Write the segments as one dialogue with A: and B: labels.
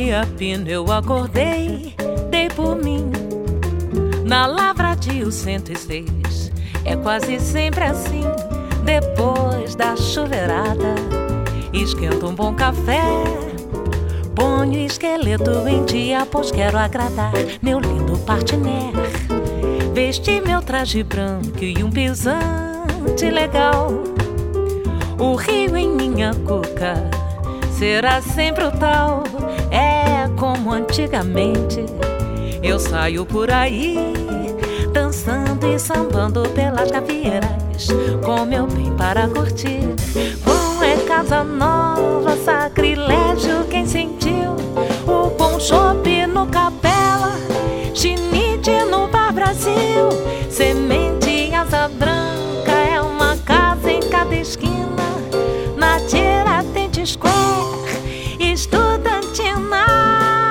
A: Saía pino, eu acordei, dei por mim. Na Lavradio 106, é quase sempre assim. Depois da chuveirada, esquento um bom café, ponho esqueleto em dia, pois quero agradar meu lindo partner. Vesti meu traje branco e um pisante legal. O rio em minha cuca será sempre o tal. É como antigamente, eu saio por aí, dançando e sambando pelas gavieiras, com meu bem para curtir. Bom é casa nova, sacrilégio quem sentiu o bom chopp no Capela, chinite no Bar Brasil, semente em Asa Branca, é uma casa em cada esquina, na Tiradentes Square, estudantina.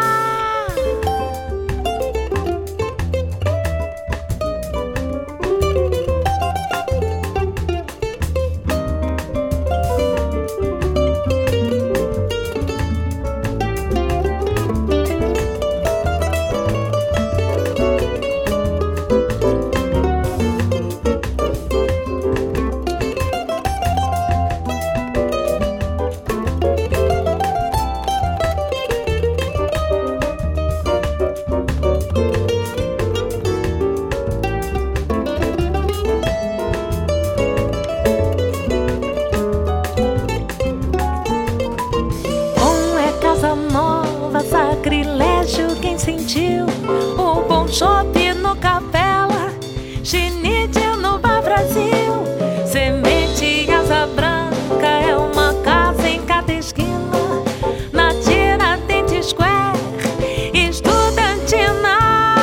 A: Sacrilégio quem sentiu o bom chopp no Capela, chinite no Bar Brasil, semente em Asa Branca, é uma casa em cada esquina, na Tiradentes Square, estudantina.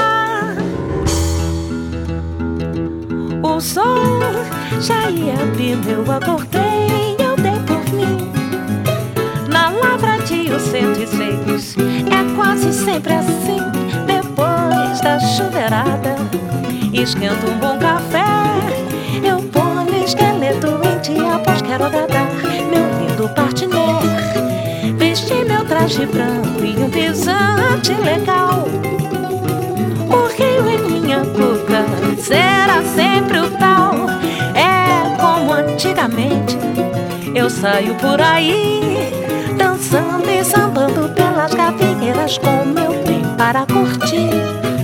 A: O sol já ia abrindo, eu acordei, eu dei por mim. Na Lavradio 106, é quase sempre assim. Depois da chuveirada, esquento um bom café, eu ponho esqueleto em dia, pois quero agradar meu lindo partner. Vesti meu traje branco e um pisante legal. O rio em minha cuca será sempre o tal. É como antigamente, eu saio por aí, dançando e sambando pelas gavieiras, com meu bem para curtir.